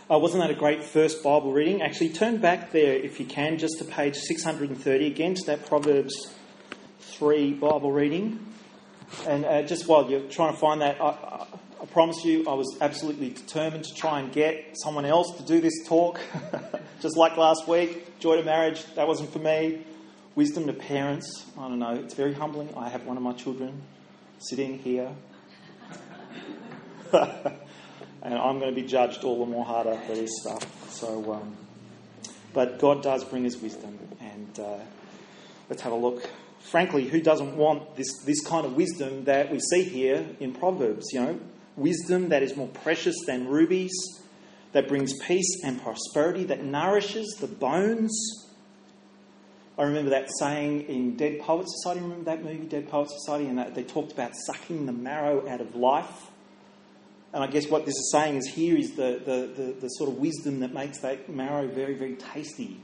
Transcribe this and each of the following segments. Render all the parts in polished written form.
Wasn't that a great first Bible reading? Actually, turn back there, if you can, just to page 630 again, to that Proverbs 3 Bible reading. And just while you're trying to find that, I promise you I was absolutely determined to try and get someone else to do this talk. Just like last week, joy to marriage, that wasn't for me. Wisdom to parents, I don't know, it's very humbling. I have one of my children sitting here. And I'm going to be judged all the more harder for this stuff. So, but God does bring us wisdom. And let's have a look. Frankly, who doesn't want this kind of wisdom that we see here in Proverbs? You know, wisdom that is more precious than rubies, that brings peace and prosperity, that nourishes the bones. I remember that saying in Dead Poets Society. Remember that movie, Dead Poets Society? And they talked about sucking the marrow out of life. And I guess what this is saying is here is the sort of wisdom that makes that marrow very, very tasty.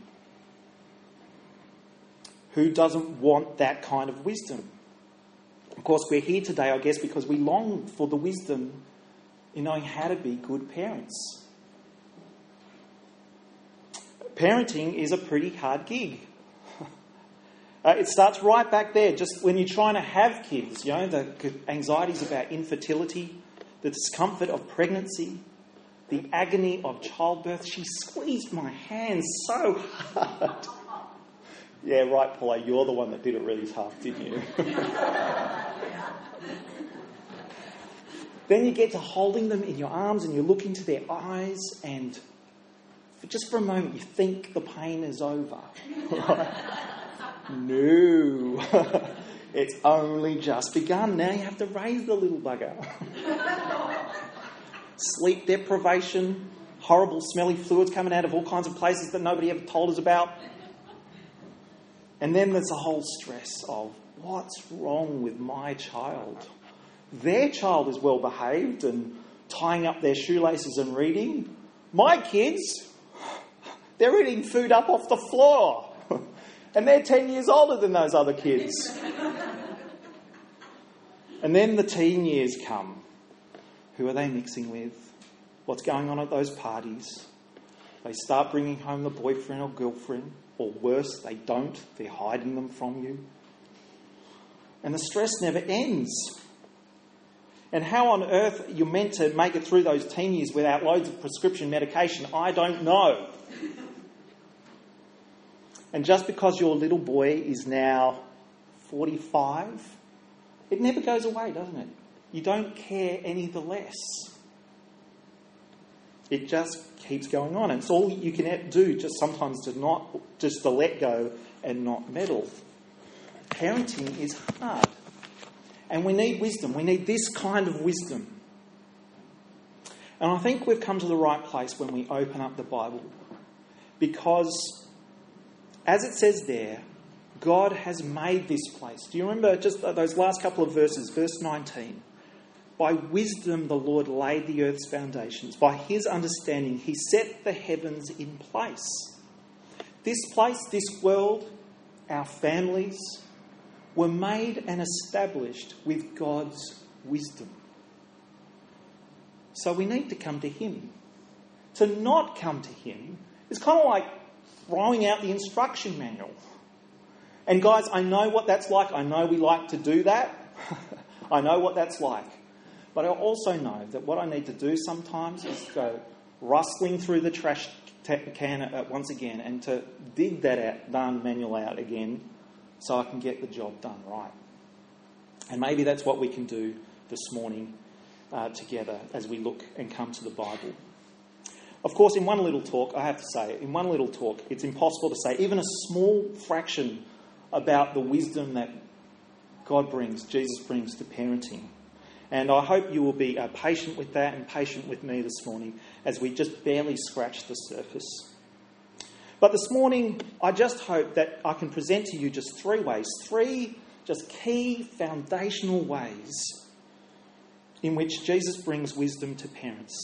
Who doesn't want that kind of wisdom? Of course, we're here today, I guess, because we long for the wisdom in knowing how to be good parents. Parenting is a pretty hard gig. It starts right back there, just when you're trying to have kids, you know, the anxieties about infertility, the discomfort of pregnancy, the agony of childbirth. She squeezed my hand so hard. Yeah, right, Paula, you're the one that did it really tough, didn't you? Then you get to holding them in your arms and you look into their eyes and just for a moment you think the pain is over. Right? No. It's only just begun. Now you have to raise the little bugger. Sleep deprivation, horrible smelly fluids coming out of all kinds of places that nobody ever told us about. And then there's the whole stress of what's wrong with my child? Their child is well behaved and tying up their shoelaces and reading. My kids, they're eating food up off the floor. And they're 10 years older than those other kids. And then the teen years come. Who are they mixing with? What's going on at those parties? They start bringing home the boyfriend or girlfriend. Or worse, they don't. They're hiding them from you. And the stress never ends. And how on earth you're meant to make it through those teen years without loads of prescription medication, I don't know. And just because your little boy is now 45, it never goes away, doesn't it? You don't care any the less. It just keeps going on. And it's all you can do just sometimes to let go and not meddle. Parenting is hard. And we need wisdom. We need this kind of wisdom. And I think we've come to the right place when we open up the Bible. Because, as it says there, God has made this place. Do you remember just those last couple of verses? Verse 19. By wisdom the Lord laid the earth's foundations. By his understanding he set the heavens in place. This place, this world, our families, were made and established with God's wisdom. So we need to come to him. To not come to him is kind of like throwing out the instruction manual. And guys, I know what that's like. I know we like to do that. I know what that's like. But I also know that what I need to do sometimes is go rustling through the trash can once again and to dig that darn manual out again so I can get the job done right. And maybe that's what we can do this morning together as we look and come to the Bible. Of course, in one little talk, I have to say, it's impossible to say even a small fraction about the wisdom that God brings, Jesus brings to parenting. And I hope you will be patient with that and patient with me this morning as we just barely scratch the surface. But this morning, I just hope that I can present to you just three just key foundational ways in which Jesus brings wisdom to parents.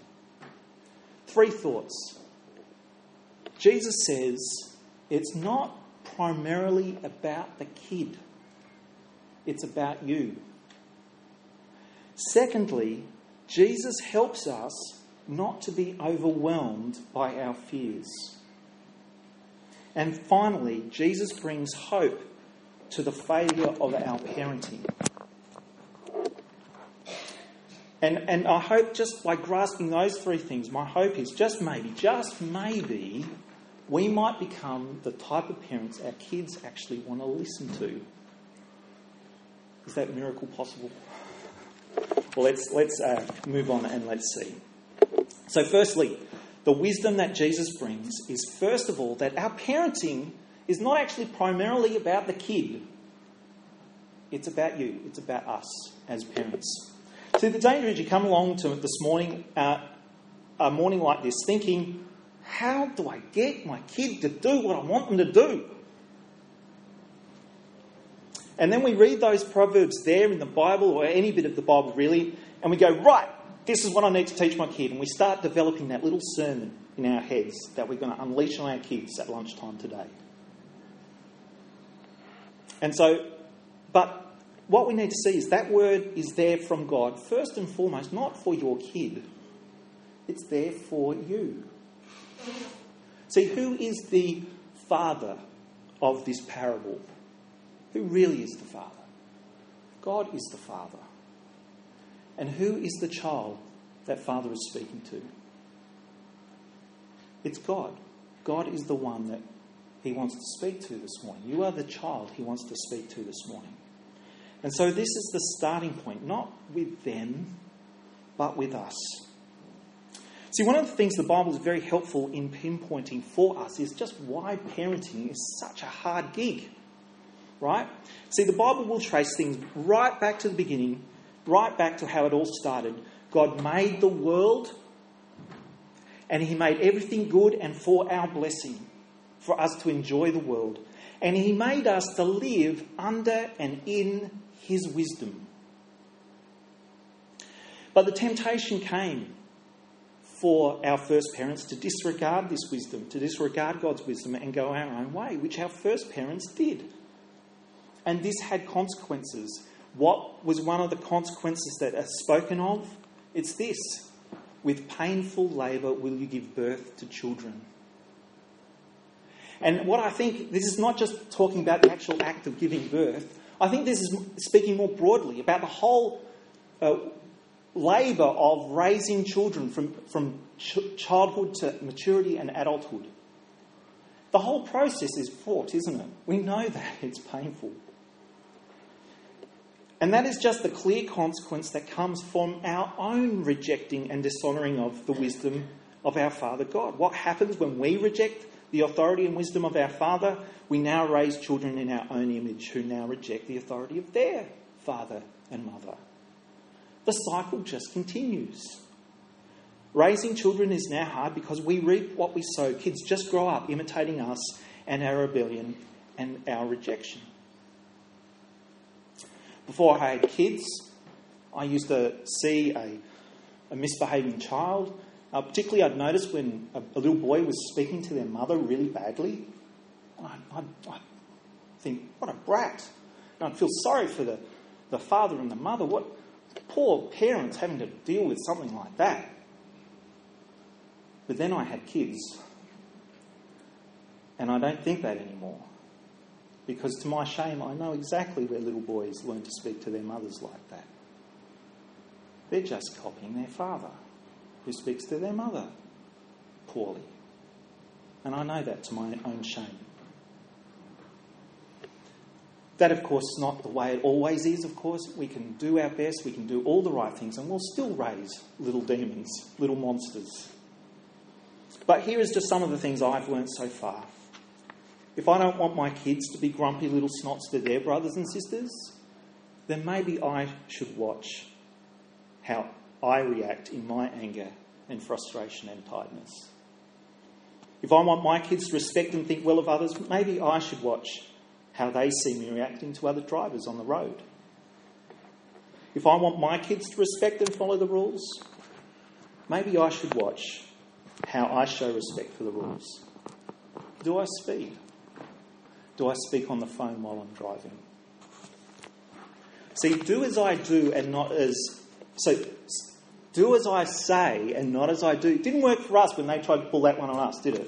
3 thoughts. Jesus says it's not primarily about the kid. It's about you. Secondly, Jesus helps us not to be overwhelmed by our fears. And finally, Jesus brings hope to the failure of our parenting. And I hope just by grasping those three things, my hope is just maybe, we might become the type of parents our kids actually want to listen to. Is that miracle possible? Well, let's move on and let's see. So firstly, the wisdom that Jesus brings is, first of all, that our parenting is not actually primarily about the kid. It's about you. It's about us as parents. See, the danger is you come along to this morning, a morning like this, thinking, how do I get my kid to do what I want them to do? And then we read those proverbs there in the Bible, or any bit of the Bible really, and we go, right, this is what I need to teach my kid. And we start developing that little sermon in our heads that we're going to unleash on our kids at lunchtime today. And so, but what we need to see is that word is there from God, first and foremost, not for your kid. It's there for you. See, who is the father of this parable? Who really is the father? God is the father. And who is the child that father is speaking to? It's God. God is the one that he wants to speak to this morning. You are the child he wants to speak to this morning. And so this is the starting point, not with them, but with us. See, one of the things the Bible is very helpful in pinpointing for us is just why parenting is such a hard gig, right? See, the Bible will trace things right back to the beginning, right back to how it all started. God made the world, and he made everything good and for our blessing, for us to enjoy the world. And he made us to live under and in his wisdom. But the temptation came for our first parents to disregard this wisdom, to disregard God's wisdom and go our own way, which our first parents did. And this had consequences. What was one of the consequences that are spoken of? It's this: with painful labour will you give birth to children. And what I think, this is not just talking about the actual act of giving birth. I think this is speaking more broadly about the whole labour of raising children from childhood to maturity and adulthood. The whole process is fraught, isn't it? We know that it's painful. And that is just the clear consequence that comes from our own rejecting and dishonouring of the wisdom of our Father God. What happens when we reject the authority and wisdom of our Father? We now raise children in our own image who now reject the authority of their father and mother. The cycle just continues. Raising children is now hard because we reap what we sow. Kids just grow up imitating us and our rebellion and our rejection. Before I had kids, I used to see a misbehaving child. Particularly, I'd noticed when a little boy was speaking to their mother really badly. I'd think, what a brat. And I'd feel sorry for the father and the mother. What poor parents having to deal with something like that. But then I had kids. And I don't think that anymore. Because to my shame, I know exactly where little boys learn to speak to their mothers like that. They're just copying their father, who speaks to their mother poorly. And I know that to my own shame. That, of course, is not the way it always is, of course. We can do our best, we can do all the right things, and we'll still raise little demons, little monsters. But here is just some of the things I've learnt so far. If I don't want my kids to be grumpy little snots to their brothers and sisters, then maybe I should watch how I react in my anger and frustration and tiredness. If I want my kids to respect and think well of others, maybe I should watch how they see me reacting to other drivers on the road. If I want my kids to respect and follow the rules, maybe I should watch how I show respect for the rules. Do I speed? Do I speak on the phone while I'm driving? See, do as I do and not as... So, Do as I say and not as I do. It didn't work for us when they tried to pull that one on us, did it?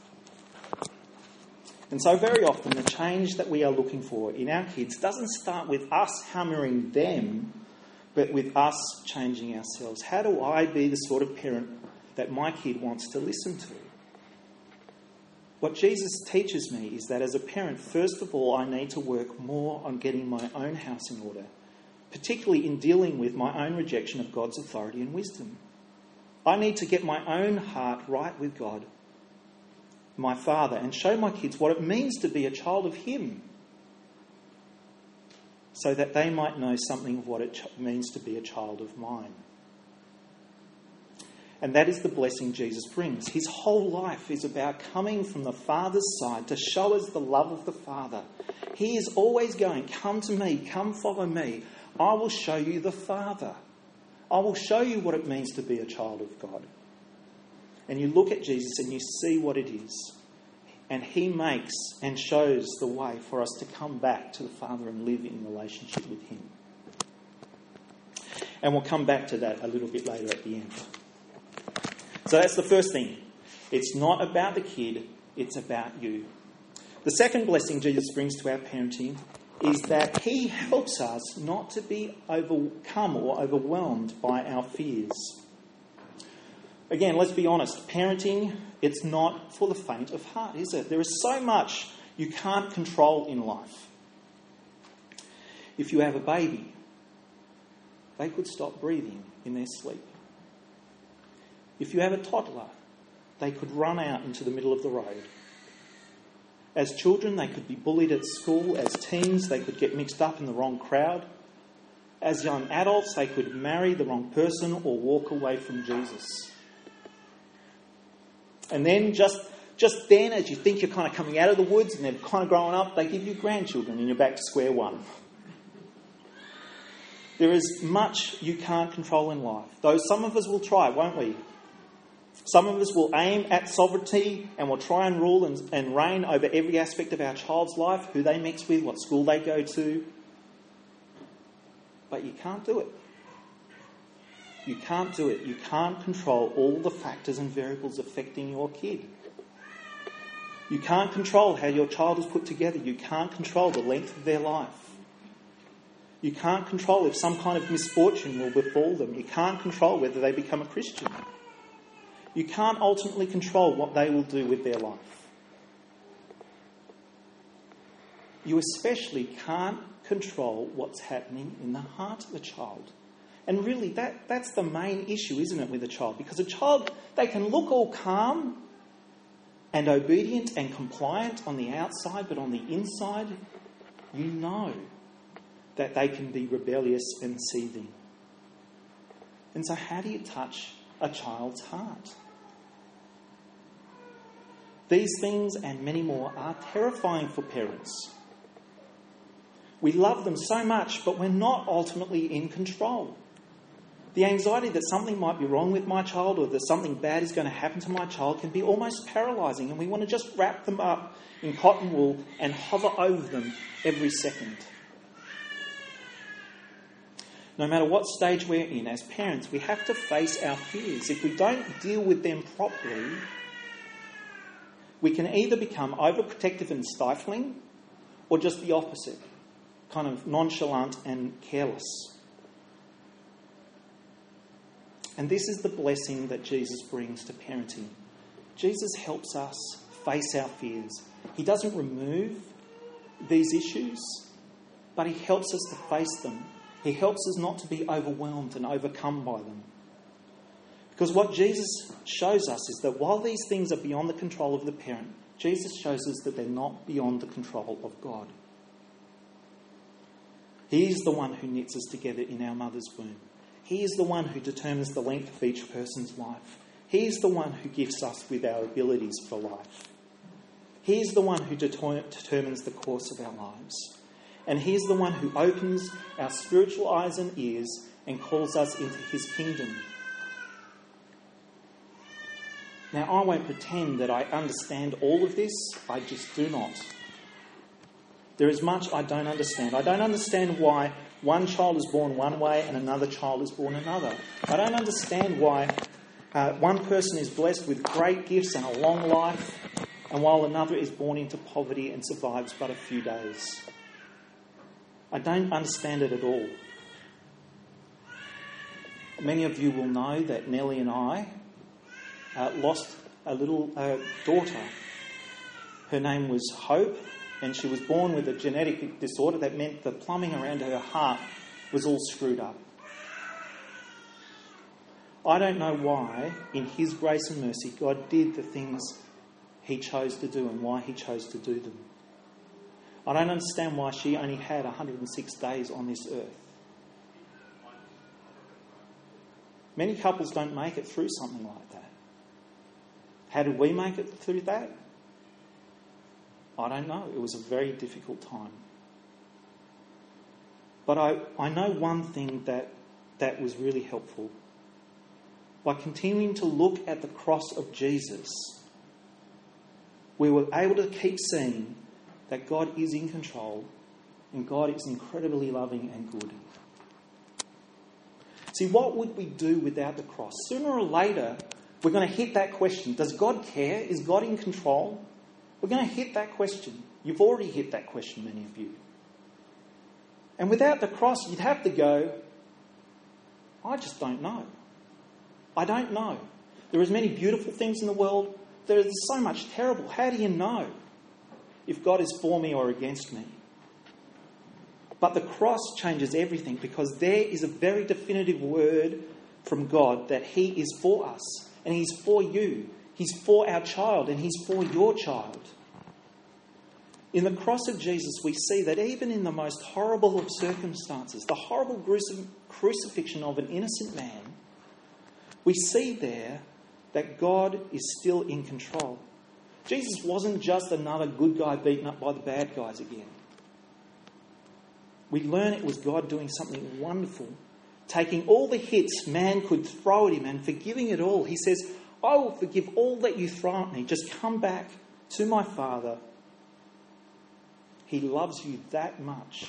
And so very often the change that we are looking for in our kids doesn't start with us hammering them, but with us changing ourselves. How do I be the sort of parent that my kid wants to listen to? What Jesus teaches me is that as a parent, first of all, I need to work more on getting my own house in order, particularly in dealing with my own rejection of God's authority and wisdom. I need to get my own heart right with God, my Father, and show my kids what it means to be a child of Him, so that they might know something of what it means to be a child of mine. And that is the blessing Jesus brings. His whole life is about coming from the Father's side to show us the love of the Father. He is always going, come to me, come follow me. I will show you the Father. I will show you what it means to be a child of God. And you look at Jesus and you see what it is. And He makes and shows the way for us to come back to the Father and live in relationship with Him. And we'll come back to that a little bit later at the end. So that's the first thing. It's not about the kid, it's about you. The second blessing Jesus brings to our parenting is that He helps us not to be overcome or overwhelmed by our fears. Again, let's be honest, parenting, it's not for the faint of heart, is it? There is so much you can't control in life. If you have a baby, they could stop breathing in their sleep. If you have a toddler, they could run out into the middle of the road. As children, they could be bullied at school. As teens, they could get mixed up in the wrong crowd. As young adults, they could marry the wrong person or walk away from Jesus. And then just then, as you think you're kind of coming out of the woods and they're kind of growing up, they give you grandchildren and you're back to square one. There is much you can't control in life, though some of us will try, won't we? Some of us will aim at sovereignty and will try and rule and reign over every aspect of our child's life, who they mix with, what school they go to. But you can't do it. You can't do it. You can't control all the factors and variables affecting your kid. You can't control how your child is put together. You can't control the length of their life. You can't control if some kind of misfortune will befall them. You can't control whether they become a Christian. You can't ultimately control what they will do with their life. You especially can't control what's happening in the heart of a child. And really, that's the main issue, isn't it, with a child? Because a child, they can look all calm and obedient and compliant on the outside, but on the inside, you know that they can be rebellious and seething. And so how do you touch a child's heart? These things and many more are terrifying for parents. We love them so much, but we're not ultimately in control. The anxiety that something might be wrong with my child or that something bad is going to happen to my child can be almost paralysing, and we want to just wrap them up in cotton wool and hover over them every second. No matter what stage we're in, as parents, we have to face our fears. If we don't deal with them properly, we can either become overprotective and stifling, or just the opposite, kind of nonchalant and careless. And this is the blessing that Jesus brings to parenting. Jesus helps us face our fears. He doesn't remove these issues, but He helps us to face them. He helps us not to be overwhelmed and overcome by them. Because what Jesus shows us is that while these things are beyond the control of the parent, Jesus shows us that they're not beyond the control of God. He is the one who knits us together in our mother's womb. He is the one who determines the length of each person's life. He is the one who gifts us with our abilities for life. He is the one who determines the course of our lives. And He is the one who opens our spiritual eyes and ears and calls us into His kingdom. Now, I won't pretend that I understand all of this. I just do not. There is much I don't understand. I don't understand why one child is born one way and another child is born another. I don't understand why one person is blessed with great gifts and a long life, and while another is born into poverty and survives but a few days. I don't understand it at all. Many of you will know that Nellie and I lost a little daughter. Her name was Hope, and she was born with a genetic disorder that meant the plumbing around her heart was all screwed up. I don't know why, in His grace and mercy, God did the things He chose to do and why He chose to do them. I don't understand why she only had 106 days on this earth. Many couples don't make it through something like that. How did we make it through that? I don't know. It was a very difficult time. But I know one thing that was really helpful. By continuing to look at the cross of Jesus, we were able to keep seeing that God is in control and God is incredibly loving and good. See, what would we do without the cross? Sooner or later, we're going to hit that question. Does God care? Is God in control? We're going to hit that question. You've already hit that question, many of you. And without the cross, you'd have to go, I just don't know. I don't know. There are as many beautiful things in the world. There is so much terrible. How do you know if God is for me or against me? But the cross changes everything, because there is a very definitive word from God that He is for us and He's for you. He's for our child and He's for your child. In the cross of Jesus, we see that even in the most horrible of circumstances, the horrible, gruesome crucifixion of an innocent man, we see there that God is still in control. Jesus wasn't just another good guy beaten up by the bad guys again. We learn it was God doing something wonderful, taking all the hits man could throw at Him and forgiving it all. He says, I will forgive all that you throw at me. Just come back to my Father. He loves you that much.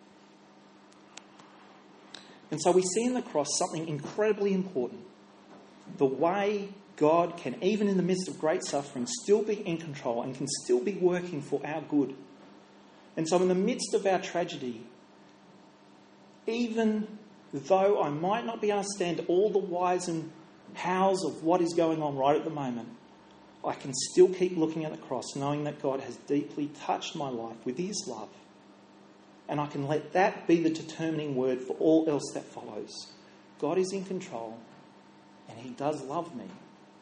And so we see in the cross something incredibly important. The way God can, even in the midst of great suffering, still be in control and can still be working for our good. And so in the midst of our tragedy, even though I might not be able to understand all the whys and hows of what is going on right at the moment, I can still keep looking at the cross, knowing that God has deeply touched my life with His love. And I can let that be the determining word for all else that follows. God is in control and He does love me.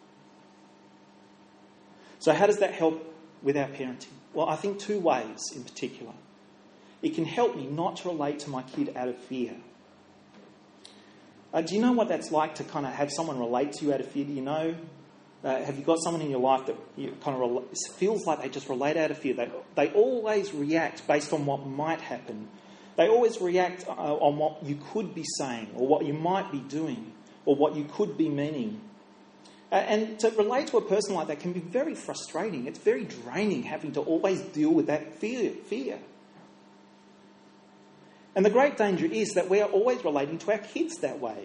So how does that help with our parenting? Well, I think two ways in particular. It can help me not to relate to my kid out of fear. Do you know what that's like to kind of have someone relate to you out of fear? Do you know? Have you got someone in your life that you kind of feels like they just relate out of fear? They always react based on what might happen. They always react on what you could be saying or what you might be doing or what you could be meaning. And to relate to a person like that can be very frustrating. It's very draining having to always deal with that fear. And the great danger is that we are always relating to our kids that way.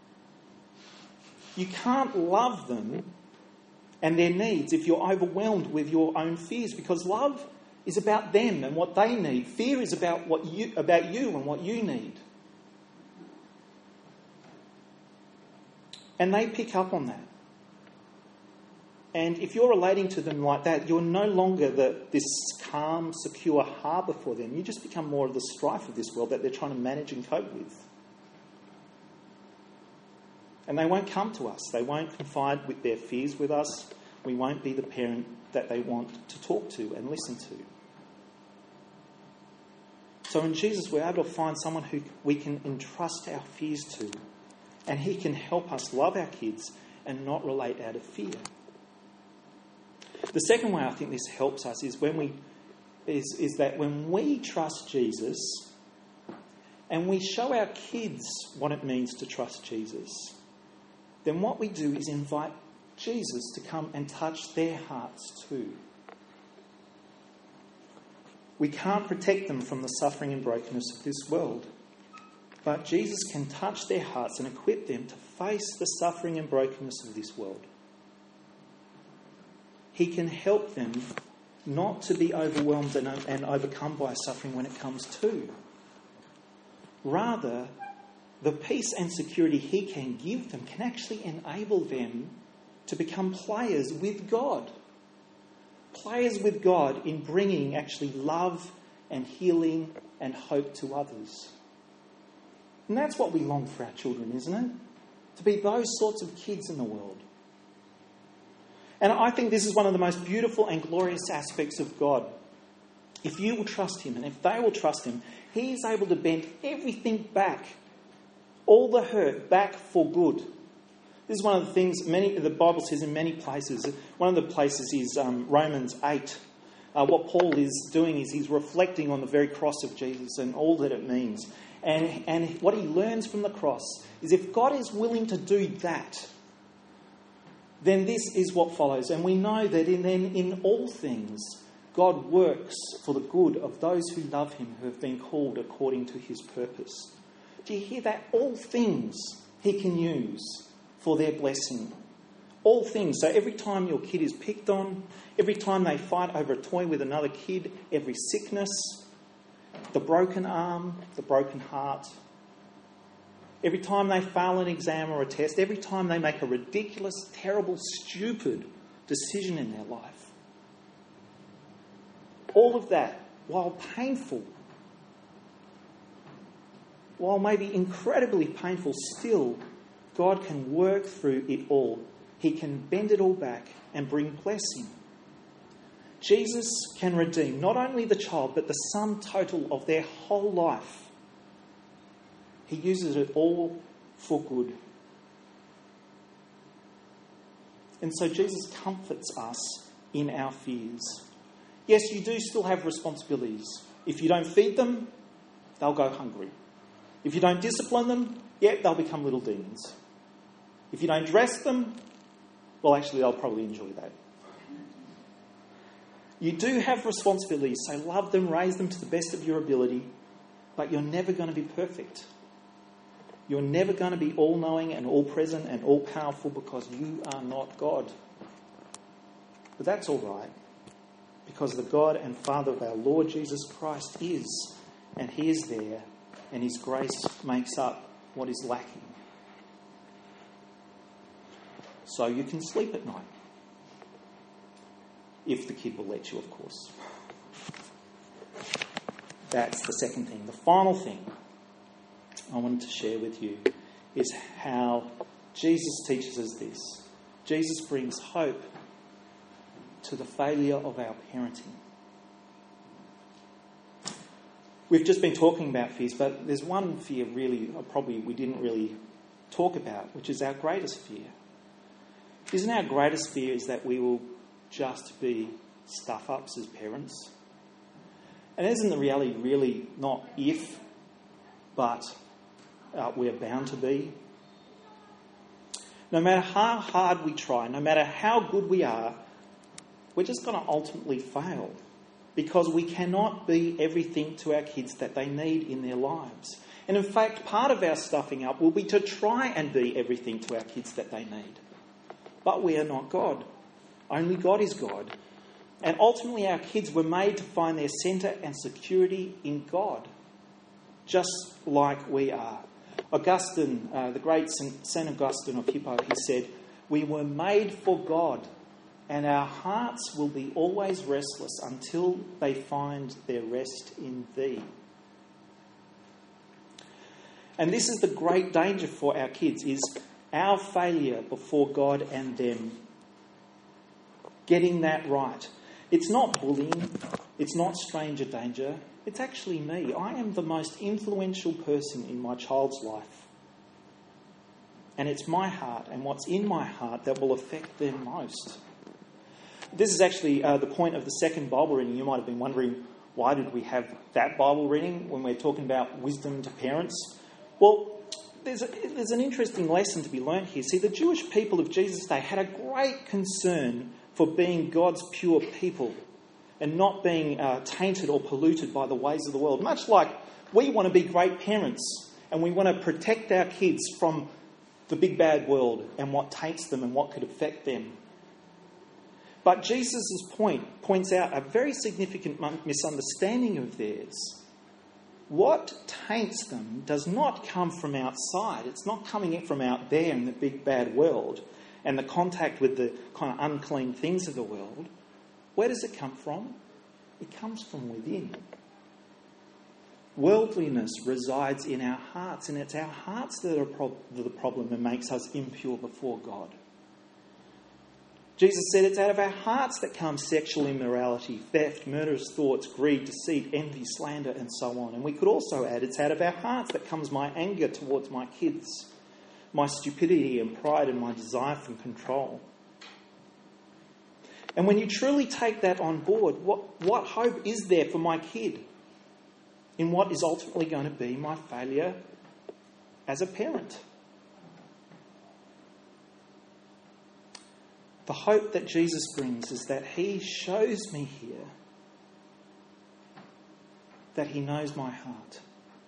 You can't love them and their needs if you're overwhelmed with your own fears, because love is about them and what they need. Fear is about you and what you need. And they pick up on that. And if you're relating to them like that, you're no longer this calm, secure harbour for them. You just become more of the strife of this world that they're trying to manage and cope with. And they won't come to us. They won't confide with their fears with us. We won't be the parent that they want to talk to and listen to. So in Jesus, we're able to find someone who we can entrust our fears to. And He can help us love our kids and not relate out of fear. The second way I think this helps us is that when we trust Jesus and we show our kids what it means to trust Jesus, then what we do is invite Jesus to come and touch their hearts too. We can't protect them from the suffering and brokenness of this world. But Jesus can touch their hearts and equip them to face the suffering and brokenness of this world. He can help them not to be overwhelmed and overcome by suffering when it comes to. Rather, the peace and security he can give them can actually enable them to become players with God. Players with God in bringing actually love and healing and hope to others. And that's what we long for our children, isn't it? To be those sorts of kids in the world. And I think this is one of the most beautiful and glorious aspects of God. If you will trust him and if they will trust him, he is able to bend everything back, all the hurt back for good. This is one of the things the Bible says in many places. One of the places is Romans 8. What Paul is doing is he's reflecting on the very cross of Jesus and all that it means. And what he learns from the cross is if God is willing to do that, then this is what follows. And we know that in all things, God works for the good of those who love him, who have been called according to his purpose. Do you hear that? All things he can use for their blessing. All things. So every time your kid is picked on, every time they fight over a toy with another kid, every sickness, the broken arm, the broken heart, every time they fail an exam or a test, every time they make a ridiculous, terrible, stupid decision in their life. All of that, while painful, while maybe incredibly painful, still, God can work through it all. He can bend it all back and bring blessing. Jesus can redeem not only the child, but the sum total of their whole life. He uses it all for good. And so Jesus comforts us in our fears. Yes, you do still have responsibilities. If you don't feed them, they'll go hungry. If you don't discipline them, they'll become little demons. If you don't dress them, well, actually, they'll probably enjoy that. You do have responsibilities, so love them, raise them to the best of your ability, but you're never going to be perfect. You're never going to be all-knowing and all-present and all-powerful because you are not God. But that's all right, because the God and Father of our Lord Jesus Christ is, and he is there, and his grace makes up what is lacking. So you can sleep at night. If the kid will let you, of course. That's the second thing. The final thing I wanted to share with you is how Jesus teaches us this. Jesus brings hope to the failure of our parenting. We've just been talking about fears, but there's one fear really, probably we didn't really talk about, which is our greatest fear. Isn't our greatest fear is that we will just be stuff-ups as parents? And isn't the reality really not if, but we're bound to be? No matter how hard we try, no matter how good we are, we're just going to ultimately fail because we cannot be everything to our kids that they need in their lives. And in fact, part of our stuffing up will be to try and be everything to our kids that they need. But we are not God. Only God is God. And ultimately our kids were made to find their centre and security in God, just like we are. Augustine, the great St. Augustine of Hippo, he said, "We were made for God, and our hearts will be always restless until they find their rest in thee." And this is the great danger for our kids, is our failure before God and them. Getting that right. It's not bullying. It's not stranger danger. It's actually me. I am the most influential person in my child's life. And it's my heart and what's in my heart that will affect them most. This is actually the point of the second Bible reading. You might have been wondering, why did we have that Bible reading when we're talking about wisdom to parents? Well, there's an interesting lesson to be learned here. See, the Jewish people of Jesus' day had a great concern for being God's pure people and not being tainted or polluted by the ways of the world. Much like we want to be great parents and we want to protect our kids from the big bad world and what taints them and what could affect them. But Jesus' points out a very significant misunderstanding of theirs. What taints them does not come from outside. It's not coming from out there in the big bad world and the contact with the kind of unclean things of the world. Where does it come from? It comes from within. Worldliness resides in our hearts, and it's our hearts that are the problem that makes us impure before God. Jesus said it's out of our hearts that comes sexual immorality, theft, murderous thoughts, greed, deceit, envy, slander, and so on. And we could also add it's out of our hearts that comes my anger towards my kids, my stupidity and pride and my desire for control. And when you truly take that on board, what hope is there for my kid in what is ultimately going to be my failure as a parent? The hope that Jesus brings is that he shows me here that he knows my heart.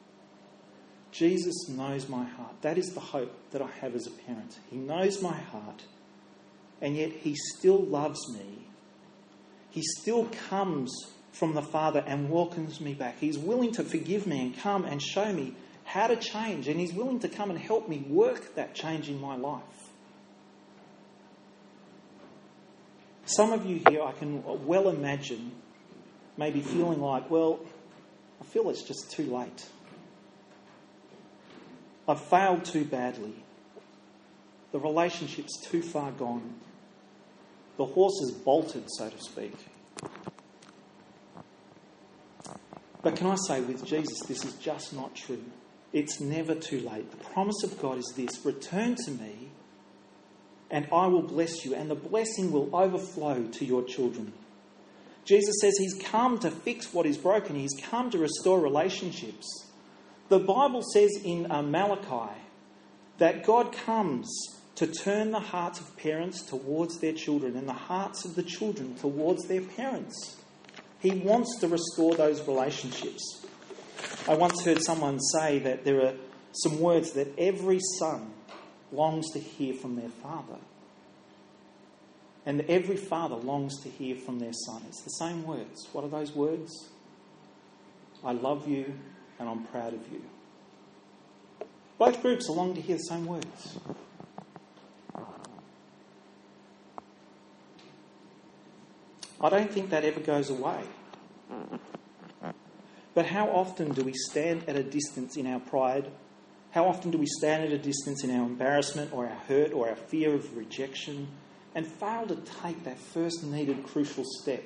Jesus knows my heart. That is the hope that I have as a parent. He knows my heart, and yet he still loves me. He still comes from the Father and welcomes me back. He's willing to forgive me and come and show me how to change, and he's willing to come and help me work that change in my life. Some of you here, I can well imagine, maybe feeling like, well, I feel it's just too late. I've failed too badly. The relationship's too far gone. The horse has bolted, so to speak. But can I say, with Jesus, this is just not true. It's never too late. The promise of God is this: return to me, and I will bless you, and the blessing will overflow to your children. Jesus says he's come to fix what is broken. He's come to restore relationships. The Bible says in Malachi that God comes to turn the hearts of parents towards their children and the hearts of the children towards their parents. He wants to restore those relationships. I once heard someone say that there are some words that every son longs to hear from their father. And every father longs to hear from their son. It's the same words. What are those words? I love you and I'm proud of you. Both groups long to hear the same words. I don't think that ever goes away. But how often do we stand at a distance in our pride? How often do we stand at a distance in our embarrassment or our hurt or our fear of rejection and fail to take that first needed crucial step?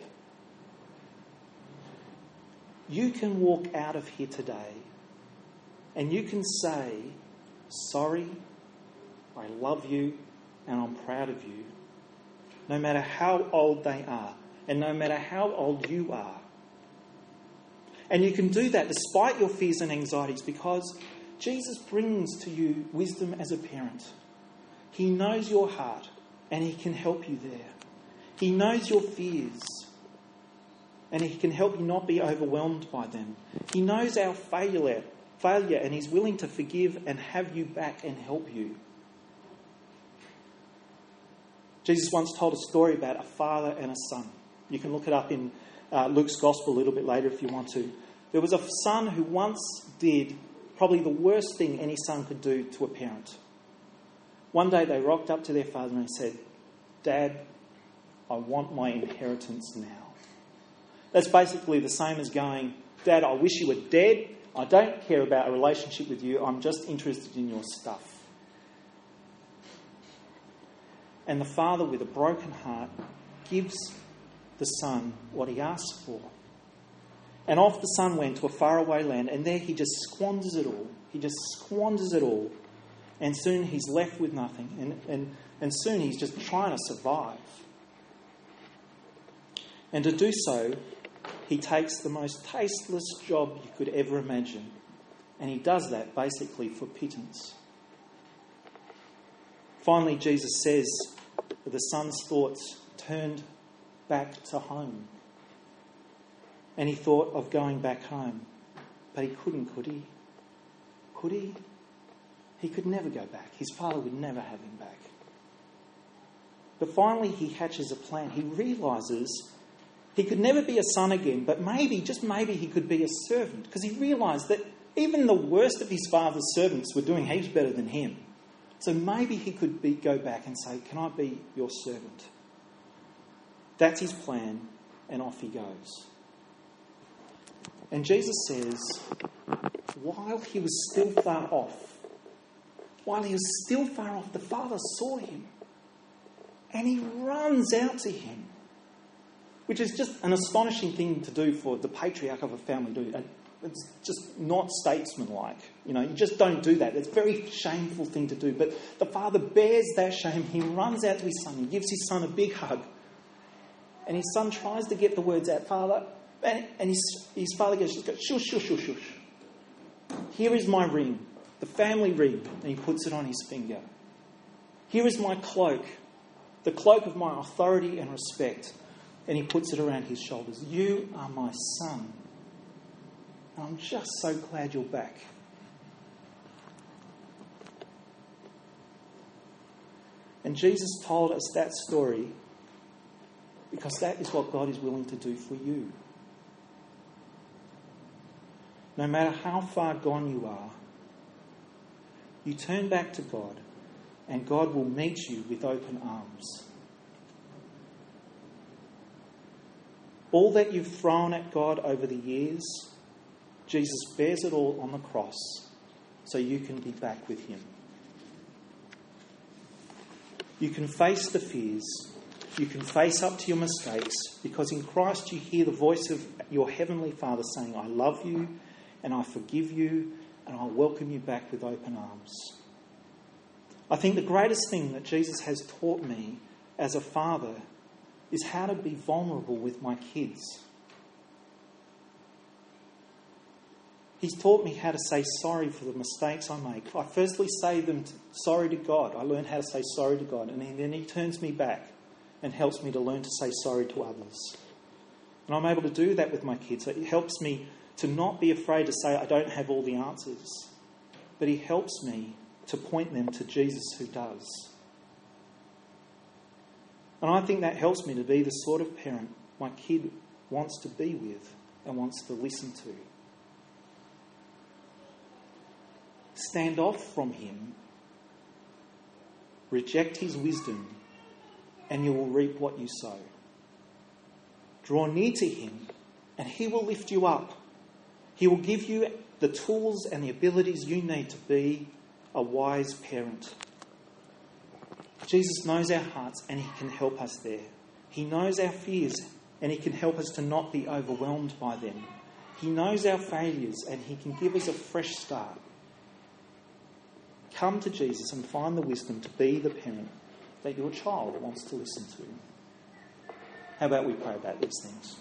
You can walk out of here today and you can say, sorry, I love you and I'm proud of you, no matter how old they are and no matter how old you are. And you can do that despite your fears and anxieties, because Jesus brings to you wisdom as a parent. He knows your heart and he can help you there. He knows your fears and he can help you not be overwhelmed by them. He knows our failure and he's willing to forgive and have you back and help you. Jesus once told a story about a father and a son. You can look it up in Luke's Gospel a little bit later if you want to. There was a son who once did probably the worst thing any son could do to a parent. One day they rocked up to their father and said, Dad, I want my inheritance now. That's basically the same as going, Dad, I wish you were dead. I don't care about a relationship with you. I'm just interested in your stuff. And the father, with a broken heart, gives the son what he asks for. And off the son went to a faraway land, and there he just squanders it all. He just squanders it all. And soon he's left with nothing. And soon he's just trying to survive. And to do so, he takes the most tasteless job you could ever imagine. And he does that basically for pittance. Finally, Jesus says that the son's thoughts turned back to home. And he thought of going back home. But he couldn't, could he? Could he? He could never go back. His father would never have him back. But finally he hatches a plan. He realises he could never be a son again, but maybe, just maybe, he could be a servant, because he realised that even the worst of his father's servants were doing heaps better than him. So maybe he could go back and say, can I be your servant? That's his plan, and off he goes. And Jesus says, while he was still far off, the Father saw him. And he runs out to him, which is just an astonishing thing to do for the patriarch of a family to do. It's just not statesmanlike. You just don't do that. It's a very shameful thing to do. But the father bears that shame. He runs out to his son. He gives his son a big hug. And his son tries to get the words out, Father. And his father goes, shush, shush, shush, shush. Here is my ring, the family ring. And he puts it on his finger. Here is my cloak, the cloak of my authority and respect. And he puts it around his shoulders. You are my son. And I'm just so glad you're back. And Jesus told us that story because that is what God is willing to do for you. No matter how far gone you are, you turn back to God and God will meet you with open arms. All that you've thrown at God over the years, Jesus bears it all on the cross so you can be back with him. You can face the fears. You can face up to your mistakes because in Christ you hear the voice of your Heavenly Father saying, I love you and I forgive you and I'll welcome you back with open arms. I think the greatest thing that Jesus has taught me as a father is how to be vulnerable with my kids. He's taught me how to say sorry for the mistakes I make. I firstly say them sorry to God. I learn how to say sorry to God. And then he turns me back and helps me to learn to say sorry to others. And I'm able to do that with my kids. It helps me to not be afraid to say I don't have all the answers. But he helps me to point them to Jesus who does. And I think that helps me to be the sort of parent my kid wants to be with and wants to listen to. Stand off from him, reject his wisdom, and you will reap what you sow. Draw near to him, and he will lift you up. He will give you the tools and the abilities you need to be a wise parent. Jesus knows our hearts, and he can help us there. He knows our fears, and he can help us to not be overwhelmed by them. He knows our failures, and he can give us a fresh start. Come to Jesus and find the wisdom to be the parent that your child wants to listen to. How about we pray about these things?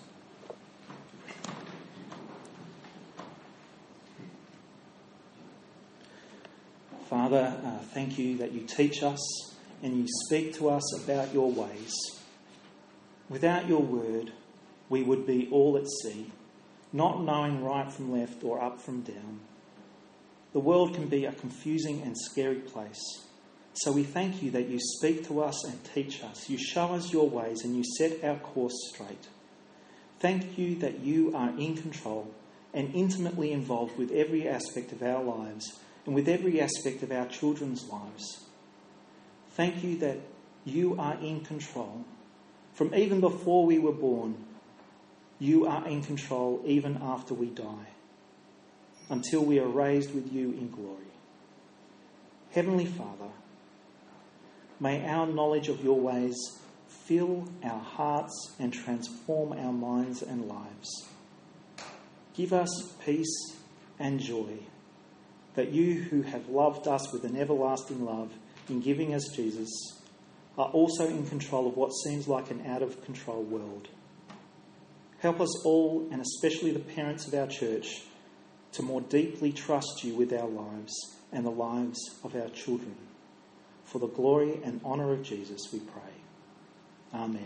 Father, thank you that you teach us and you speak to us about your ways. Without your word, we would be all at sea, not knowing right from left or up from down. The world can be a confusing and scary place. So we thank you that you speak to us and teach us. You show us your ways and you set our course straight. Thank you that you are in control and intimately involved with every aspect of our lives and with every aspect of our children's lives. Thank you that you are in control. From even before we were born, you are in control even after we die, until we are raised with you in glory. Heavenly Father, may our knowledge of your ways fill our hearts and transform our minds and lives. Give us peace and joy, that you who have loved us with an everlasting love in giving us Jesus are also in control of what seems like an out-of-control world. Help us all, and especially the parents of our church, to more deeply trust you with our lives and the lives of our children. For the glory and honour of Jesus, we pray. Amen.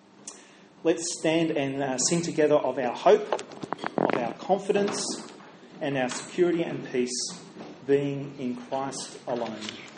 Let's stand and sing together of our hope, of our confidence and our security and peace being in Christ alone.